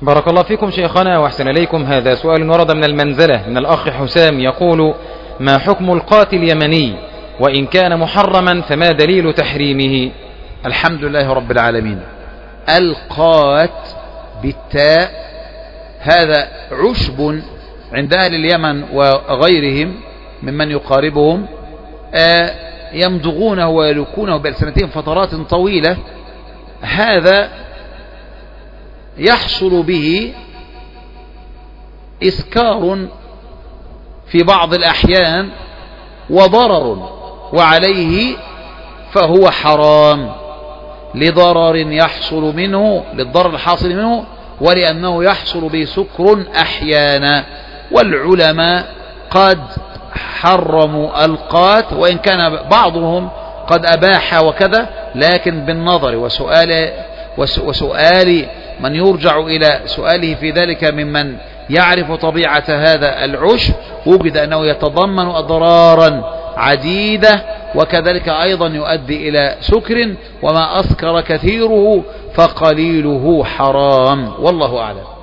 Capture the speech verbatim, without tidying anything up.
بارك الله فيكم شيخنا وأحسن إليكم. هذا سؤال ورد من المنزلة من الأخ حسام يقول: ما حكم القاتل اليمني وإن كان محرما فما دليل تحريمه؟ الحمد لله رب العالمين. القات بالتاء هذا عشب عند أهل اليمن وغيرهم ممن يقاربهم، يمضغونه ويلكونه بألسنتهم فترات طويلة. هذا يحصل به إسكار في بعض الأحيان وضرر، وعليه فهو حرام لضرر يحصل منه، للضرر الحاصل منه، ولأنه يحصل به سكر أحيانا. والعلماء قد حرموا القات، وإن كان بعضهم قد أباح وكذا، لكن بالنظر وسؤال وسؤال من يرجع إلى سؤاله في ذلك ممن يعرف طبيعة هذا العشب وجد أنه يتضمن أضرارا عديدة، وكذلك أيضا يؤدي إلى سكر، وما أسكر كثيره فقليله حرام، والله أعلم.